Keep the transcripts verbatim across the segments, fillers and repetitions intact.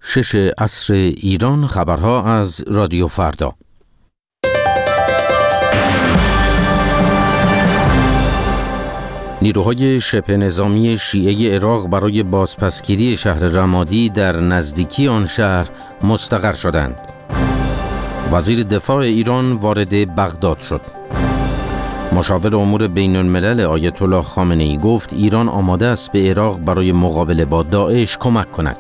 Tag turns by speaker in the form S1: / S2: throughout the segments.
S1: شش عصر ایران، خبرها از رادیو فردا. نیروهای شبه نظامی شیعه عراق برای بازپسگیری شهر رمادی در نزدیکی آن شهر مستقر شدند. وزیر دفاع ایران وارد بغداد شد. مشاور امور بین الملل آیت الله خامنه‌ای گفت ایران آماده است به عراق برای مقابله با داعش کمک کند.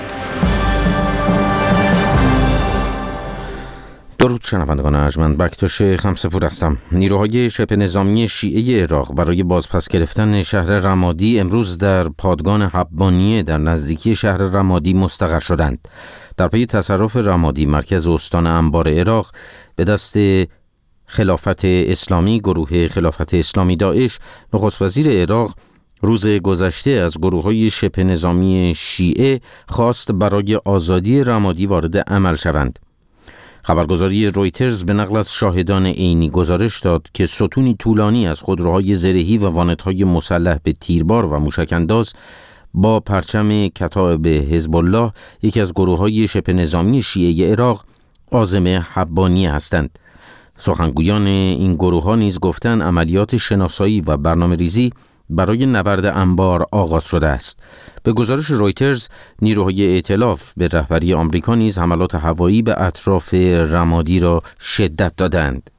S1: درود شنوندگان ارجمند، بکتاش خمسه‌پور هستم. نیروهای شبه نظامی شیعه عراق برای بازپس گرفتن شهر رمادی امروز در پادگان حبانیه در نزدیکی شهر رمادی مستقر شدند. در پی تصرف رمادی، مرکز استان انبار عراق، به دست خلافت اسلامی، گروه خلافت اسلامی داعش، نخست وزیر عراق روز گذشته از گروه‌های شبه نظامی شیعه خواست برای آزادی رمادی وارد عمل شوند. خبرگزاری رویترز به نقل از شاهدان عینی گزارش داد که ستونی طولانی از خودروهای زرهی و وانت‌های مسلح به تیربار و موشک‌انداز با پرچم کتائب حزب الله، یکی از گروه‌های شبه نظامی شیعه عراق، عازم حبانیه هستند. سخنگویان این گروه‌ها نیز گفتند عملیات شناسایی و برنامه‌ریزی برای نبرد انبار آغاز شده است. به گزارش رویترز، نیروهای ائتلاف به رهبری آمریکا نیز حملات هوایی به اطراف رمادی را شدت دادند.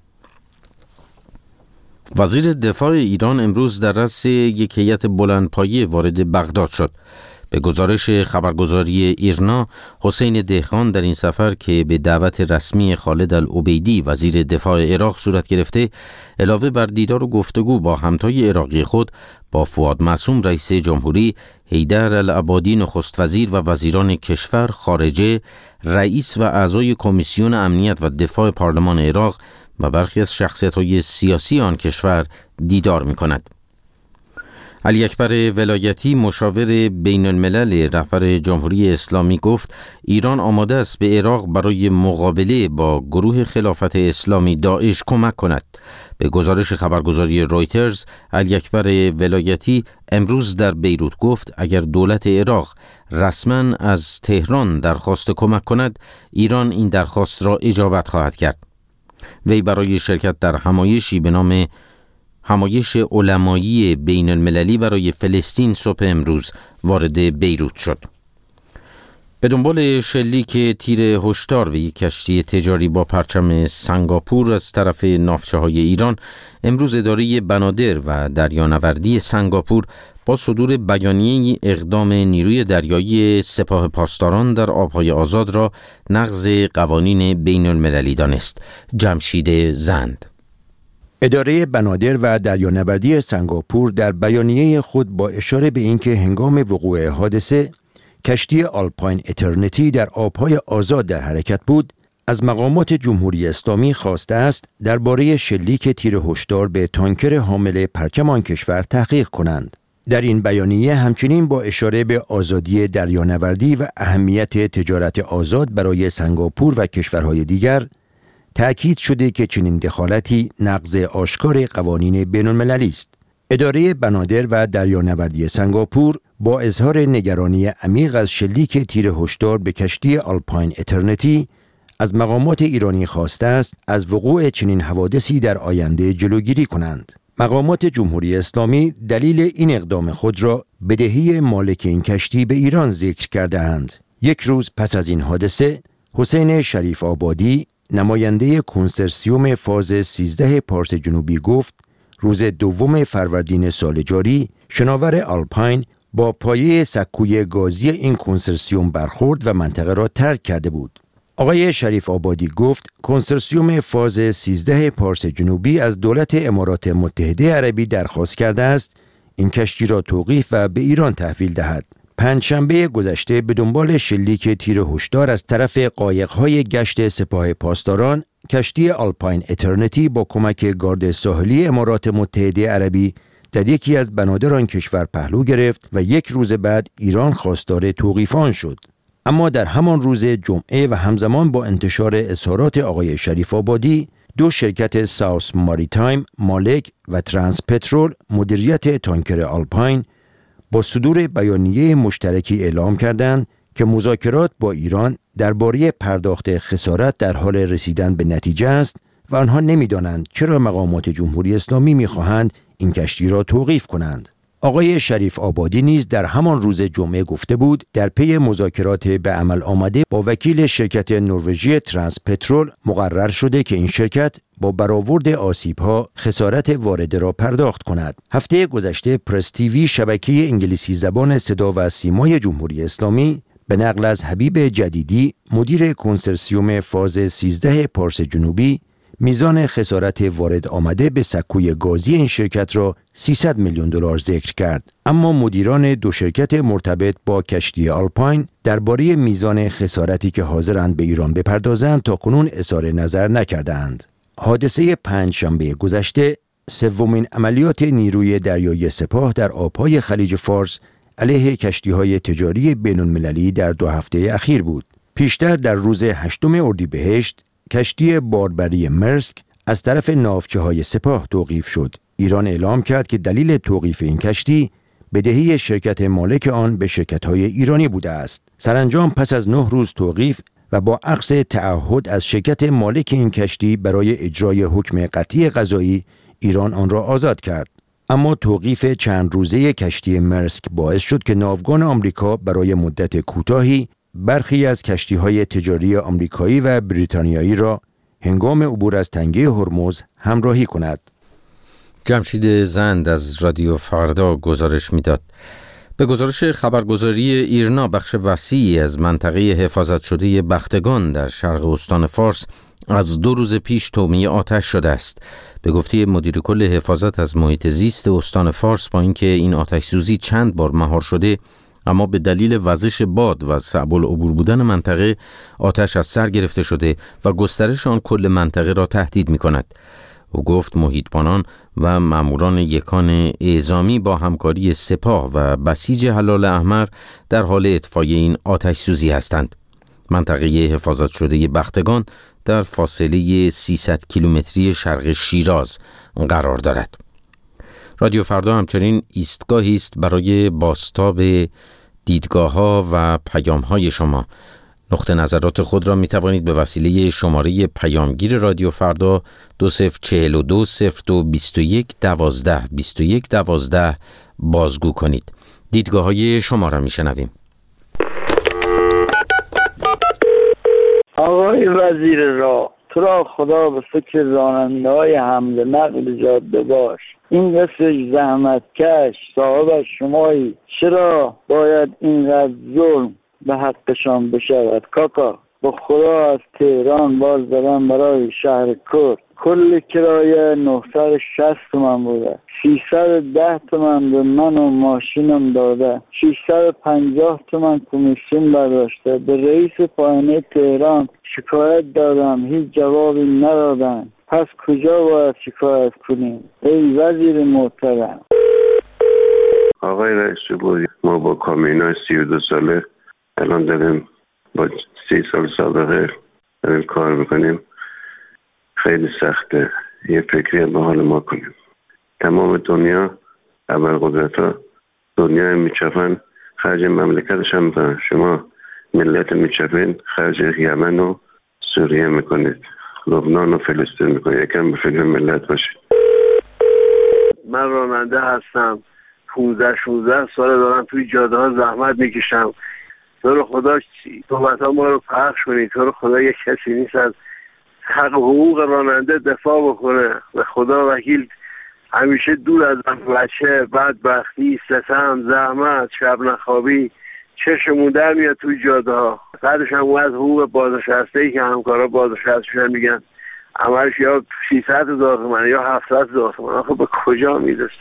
S1: وزیر دفاع ایران امروز در رأس یک هیئت بلندپایه وارد بغداد شد. به گزارش خبرگزاری ایرنا، حسین دهقان در این سفر که به دعوت رسمی خالد العبیدی وزیر دفاع عراق صورت گرفته، علاوه بر دیدار و گفتگو با همتای عراقی خود با فؤاد معصوم رئیس جمهوری، حیدر العبادی نخست وزیر و وزیران کشور، خارجه، رئیس و اعضای کمیسیون امنیت و دفاع پارلمان عراق و برخی از شخصیت‌های سیاسی آن کشور دیدار می‌کند. علی اکبر ولایتی، مشاور بین الملل رهبر جمهوری اسلامی، گفت ایران آماده است به عراق برای مقابله با گروه خلافت اسلامی داعش کمک کند. به گزارش خبرگزاری رویترز، علی اکبر ولایتی امروز در بیروت گفت اگر دولت عراق رسما از تهران درخواست کمک کند، ایران این درخواست را اجابت خواهد کرد. وی برای شرکت در همایشی به نام همایش علمایی بین المللی برای فلسطین صبح امروز وارد بیروت شد. به دنبال شلیک تیر هشدار به یک کشتی تجاری با پرچم سنگاپور از طرف ناوچه‌های ایران، امروز اداره بنادر و دریانوردی سنگاپور با صدور بیانیه اقدام نیروی دریایی سپاه پاسداران در آبهای آزاد را نقض قوانین بین المللی دانست. جمشید زند.
S2: اداره بنادر و دریانوردی سنگاپور در بیانیه خود با اشاره به اینکه هنگام وقوع حادثه کشتی آلپاین اترنیتی در آبهای آزاد در حرکت بود، از مقامات جمهوری اسلامی خواسته است درباره شلیک تیر هشدار به تانکر حامل پرچم آن کشور تحقیق کنند. در این بیانیه همچنین با اشاره به آزادی دریانوردی و اهمیت تجارت آزاد برای سنگاپور و کشورهای دیگر تأکید شده که چنین دخالتی نقض آشکار قوانین بین‌المللی است. اداره بنادر و دریانوردی سنگاپور با اظهار نگرانی عمیق از شلیک تیر هشدار به کشتی آلپاین اترنیتی از مقامات ایرانی خواسته است از وقوع چنین حوادثی در آینده جلوگیری کنند. مقامات جمهوری اسلامی دلیل این اقدام خود را بدهی مالک این کشتی به ایران ذکر کرده‌اند. یک روز پس از این حادثه، حسین شریف آبادی، نماینده کنسرسیوم فاز سیزده پارس جنوبی، گفت روز دوم فروردین سال جاری شناور آلپاین با پایه سکوی گازی این کنسرسیوم برخورد و منطقه را ترک کرده بود. آقای شریف آبادی گفت کنسرسیوم فاز سیزده پارس جنوبی از دولت امارات متحده عربی درخواست کرده است این کشتی را توقیف و به ایران تحویل دهد. پنجشنبه گذشته به دنبال شلیک تیر هشدار از طرف قایق‌های گشت سپاه پاسداران، کشتی آلپاین اترنیتی با کمک گارد ساحلی امارات متحده عربی در یکی از بنادر آن کشور پهلو گرفت و یک روز بعد ایران خواستار توقیف آن شد. اما در همان روز جمعه و همزمان با انتشار اظهارات آقای شریف آبادی، دو شرکت ساوس ماریتایم مالک و ترانس پترول مدیریت تانکر آلپاین با صدور بیانیه مشترکی اعلام کردند که مذاکرات با ایران درباره پرداخت خسارت در حال رسیدن به نتیجه است و آنها نمی‌دانند چرا مقامات جمهوری اسلامی می‌خواهند این کشتی را توقیف کنند. آقای شریف آبادی نیز در همان روز جمعه گفته بود در پی مذاکرات به عمل آمده با وکیل شرکت نروژی ترانس پترول مقرر شده که این شرکت با برآورد آسیب‌ها خسارت وارده را پرداخت کند. هفته گذشته پرس تیوی شبکه انگلیسی زبان صدا و سیمای جمهوری اسلامی به نقل از حبیب جدیدی مدیر کنسرسیوم فاز سیزده پارس جنوبی میزان خسارت وارد آمده به سکوی گازی این شرکت را سیصد میلیون دلار ذکر کرد، اما مدیران دو شرکت مرتبط با کشتی آلپاین درباره میزان خسارتی که حاضرند به ایران بپردازند تاکنون اظهار نظر نکردند. حادثه پنجشنبه گذشته سومین عملیات نیروی دریایی سپاه در آبهای خلیج فارس علیه کشتی‌های تجاری بین‌المللی در دو هفته اخیر بود. پیشتر در روز هشتم اردیبهشت کشتی باربری مرسک از طرف ناوچه‌های سپاه توقیف شد. ایران اعلام کرد که دلیل توقیف این کشتی بدهی شرکت مالک آن به شرکت‌های ایرانی بوده است. سرانجام پس از نه روز توقیف و با اخذ تعهد از شرکت مالک این کشتی برای اجرای حکم قطعی قضایی، ایران آن را آزاد کرد. اما توقیف چند روزه کشتی مرسک باعث شد که ناوگان آمریکا برای مدت کوتاهی برخی از کشتی‌های تجاری آمریکایی و بریتانیایی را هنگام عبور از تنگه هرمز همراهی کند.
S1: جمشید زند از رادیو فردا گزارش می‌داد. به گزارش خبرگزاری ایرنا بخش وسیعی از منطقه حفاظت شده بختگان در شرق استان فارس از دو روز پیش تومه آتش شده است. به گفته مدیر کل حفاظت از محیط زیست استان فارس، با اینکه این آتش سوزی چند بار مهار شده، اما به دلیل وزش باد و صعب العبور بودن منطقه آتش از سر گرفته شده و گسترش آن کل منطقه را تهدید می کند. او گفت محیطبانان و ماموران یکان اعزامی با همکاری سپاه و بسیج هلال احمر در حال اطفای این آتش سوزی هستند. منطقه حفاظت شده بختگان در فاصله سیصد کیلومتری شرق شیراز قرار دارد. رادیو فردا همچنین ایستگاهی است برای بازتاب دیدگاه‌ها و پیام‌های شما. نقطه نظرات خود را می توانید به وسیله شماره پیامگیر رادیو فردا دو صفر چهل و دو صفر دو بیست و یک دوازده بیست و یک دوازده بازگو کنید. دیدگاه‌های شما را می شنویم.
S3: آقای وزیر راه، تو را خدا به فکر راننده های حمل نقل جاده باش. این قصه زحمتکش صاحب شمایی، چرا باید اینقدر ظلم به حقشان بشود؟ کاکا با خدا از تهران باز دارم برای شهر کرد، کل کرایه نهصد و شصت تومن بوده، ششصد و ده تومن به من و ماشینم داده، ششصد و پنجاه تومن کمیسیون برداشته. به رئیس پایانه تهران شکایت دادم، هیچ جوابی ندادن. پس کجا باید شکایت کنیم ای وزیر محترم؟
S4: آقای رئیس جمهوری، ما با کامینا سی و دو ساله الان داریم با سی سال سابقه داریم کار میکنیم. خیلی سخته یه فکری به حال ما کنیم. تمام دنیا ابرقدرت ها دنیا میچفن، خرج مملکتش هم میکنن. شما ملت میچفین خرج یمن و سوریه میکنید، لبنان و فلسطین میکنید. یکم به فکر ملت باشید.
S5: من راننده هستم، پونزده شونزده ساله دارم توی جاده ها زحمت میکشم. تو رو خدا صحبت ها ما رو پخش کنید. تو رو خدا یک کسی نیست از حق حقوق راننده دفاع بکنه. به خدا وکیل همیشه دور از بچه، بدبختی، ستم، زحمت، شب نخوابی چشمون در میاد توی جاده ها. بعدش هم از حقوق بازنشسته‌ای که همکارا بازنشسته میگن عملش یا سیصد هزار تومن یا هفتصد هزار تومن. آخه به کجا میرسه؟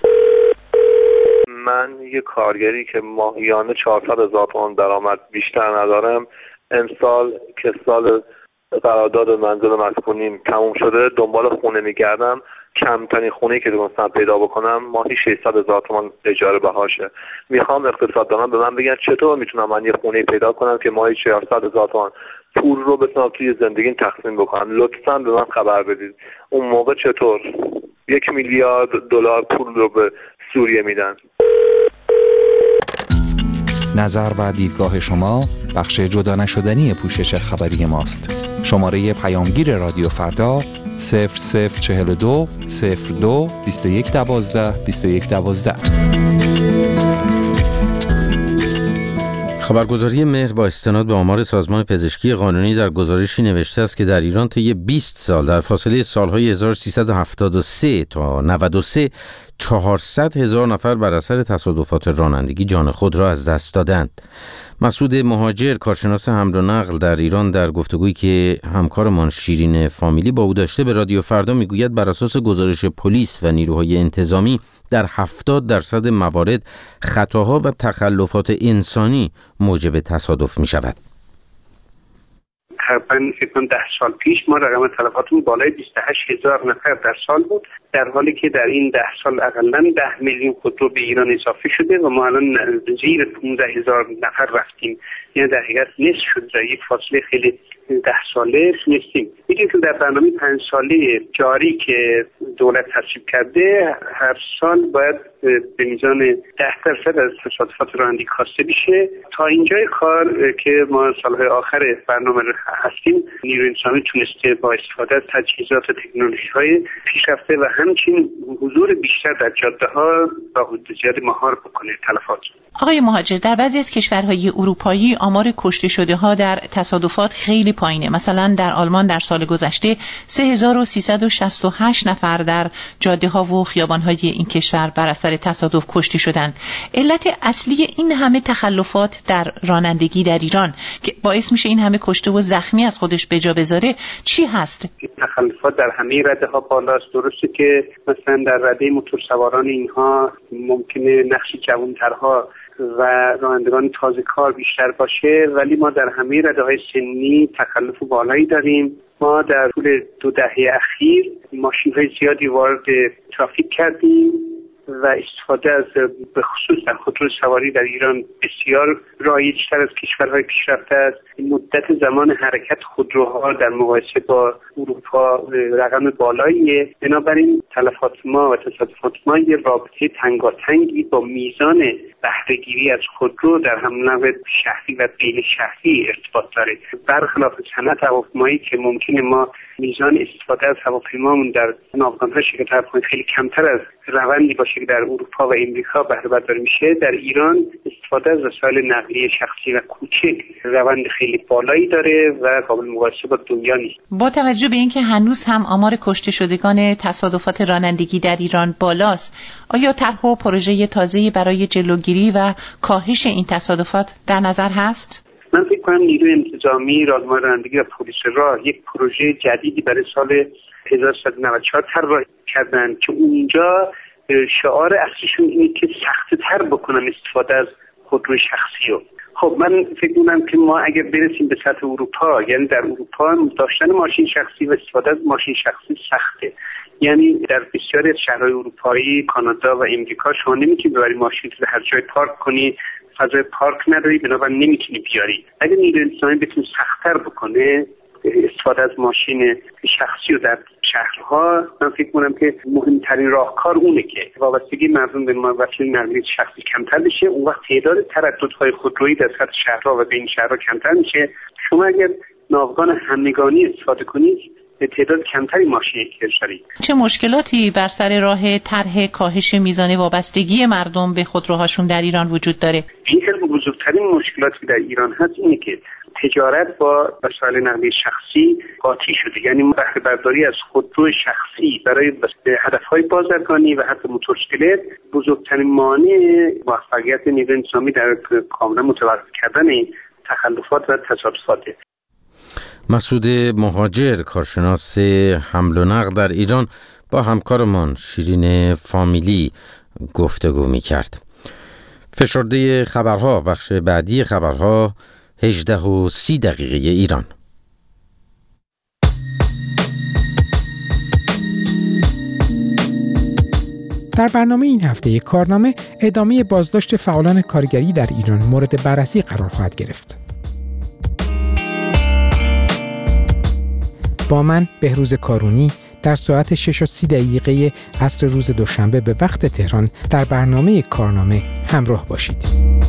S6: من یه کارگری که ماهیانه چهارصد هزار تومان درآمد بیشتر ندارم، امسال که سال قرارداد منزل مسکونیم تموم شده دنبال خونه میگردم. کمترین خونه‌ای که تونستم پیدا بکنم ماهی ششصد هزار تومان اجاره بهاشه. میخوام اقتصاددانان به من بگن چطور میتونم من یه خونه پیدا کنم که ماهی چهارصد هزار تومان پول رو بتونم توی زندگیم تقسیم بکنم. لطفاً به من خبر بدید اون موقع چطور یک میلیارد دلار پول رو به سوریه میدن.
S7: نظر و دیدگاه شما بخش جدا نشدنی پوشش خبری ماست. شماره پیامگیر رادیو فردا صفر صفر چهل و دو صفر دو بیست و یک دوازده بیست و یک دوازده.
S1: خبرگزاری مهر با استناد به آمار سازمان پزشکی قانونی در گزارشی نوشته است که در ایران طی بیست سال در فاصله سالهای هزار و سیصد و هفتاد و سه تا نود و سه چهارصد هزار نفر بر اثر تصادفات رانندگی جان خود را از دست دادند. مسعود مهاجر، کارشناس حمل و نقل در ایران، در گفتگویی که همکارمان شیرین فامیلی با او داشته به رادیو فردا میگوید بر اساس گزارش پلیس و نیروهای انتظامی در هفتاد درصد موارد خطاها و تخلفات انسانی موجب تصادف می شود.
S8: تقریباً فکر ده سال پیش ما رقم تلفاتمون بالای بیست و هشت هزار نفر در سال بود، در حالی که در این ده سال اقلاً ده میلیون خودرو به ایران اضافه شده و ما الان زیر پانزده هزار نفر رفتیم. یعنی در حقیقت نصف شد، در یک فاصله خیلی ده ساله نستیم. میگیم که در برنامه پنج ساله جاری که دولت تصویب کرده هر سال باید به میزان ده درصد از تصادفات رانندگی کاسته بشه. تا اینجای کار که ما سالهای آخر برنامه هستیم، نیروی انسانی تونسته با استفاده از تجهیزات و تکنولوژی‌های پیشرفته و همچنین حضور بیشتر در جاده‌ها با حدود زیاد مهار بکنه تلفات.
S9: آقای مهاجر، در بعضی از کشورهای اروپایی آمار کشته شده ها در تصادفات خیلی پایینه. مثلا در آلمان در سال گذشته سه هزار و سیصد و شصت و هشت نفر در جاده ها و خیابان های این کشور بر اثر تصادف کشته شدند. علت اصلی این همه تخلفات در رانندگی در ایران که باعث میشه این همه کشته و زخمی از خودش به جا بذاره چی هست؟
S8: تخلفات در همه رده ها بالاست. درسته که مثلا در رده موتورسواران اینها ممکنه نقش جوانترها و رانندگان تازه کار بیشتر باشه، ولی ما در همه رده‌های سنی تخلف بالایی داریم. ما در طول دو دهه اخیر ماشین‌های زیادی وارد ترافیک کردیم و استفاده از به خصوص در خودرو سواری در ایران بسیار رایج‌تر از کشورهای پیشرفته است. مدت زمان حرکت خودروها در مقایسه با اروپا رقم بالاییه. بنابراین تلفات ما و تصادفات ما یه رابطه تنگاتنگی با میزان بهره‌گیری از خودرو در حمل و نقل شهری و غیر شهری ارتباط داره. برخلاف صنعت هواپیمایی که ممکنه ما میزان استفاده از هواپیمامون در ناوگان‌ها شرکت هواپیمایی خیلی کمتر از روندی باشه که در اروپا و امریکا بهره برداری میشه، در ایران استفاده از وسایل نقلیه شخصی و کوچک روند خیلی بالایی داره و قابل مقایسه با دنیا نیست.
S9: با توجه به اینکه هنوز هم آمار کشته شدگان تصادفات رانندگی در ایران بالاست، آیا طرح و پروژه تازه‌ای برای جلوگیری و کاهش این تصادفات در نظر هست؟
S8: من فکر کنم نیروی انتظامی، راهنمای رانندگی و پلیس راه یک پروژه جدیدی برای سال هزار و سیصد و نود و چهار طراحی کردن که اونجا شعار اصلیشون اینه که سخت‌تر بکنن استفاده از خودروی شخصی رو. خب من فکر می‌کنم که ما اگر برسیم به سطح اروپا، یعنی در اروپا داشتن ماشین شخصی و استفاده از ماشین شخصی سخته. یعنی در بسیاری از شهرهای اروپایی، کانادا و امریکا شما نمی‌تونی ببری ماشین رو هر جای پارک کنی، فضای پارک نداری، بنابراین نمی‌تونی بیاری. اگر نیروی انتظامی بتونه سخت‌تر بکنه استفاده از ماشین شخصی رو در شهرها، من فکر می‌کنم که مهمترین راهکار اونه که وابستگی مردم به وسایل نقلیه شخصی کمتر بشه. اون وقت تعداد ترددهای خودرویی در سطح شهرها و بین شهرها کمتر میشه. شما اگر ناوگان همگانی استفاده کنید تعداد کمتری ماشین دارید.
S9: چه مشکلاتی بر سر راه طرح کاهش میزان وابستگی مردم به خودروهاشون در ایران وجود داره؟
S8: یکی از بزرگترین مشکلاتی در ایران هست اینه که تجارت با وسایل نقلیه شخصی قاطی شده. یعنی بهره برداری از خودرو شخصی برای هدفهای بازرگانی و حتی موتورسیکلت بزرگترین مانع موفقیت نیروی انتظامی در کاملا متوقف کردن تخلفات و تصادفات.
S1: مسعود مهاجر، کارشناس حمل و نقل در ایران، با همکارمان شیرین فامیلی گفتگو می کرد. فشرده خبرها، بخش بعدی خبرها، هجده و سی دقیقه ایران.
S10: در برنامه این هفته کارنامه ادامه بازداشت فعالان کارگری در ایران مورد بررسی قرار خواهد گرفت. با من بهروز کارونی در ساعت شش و سی دقیقه عصر روز دوشنبه به وقت تهران در برنامه کارنامه همراه باشید.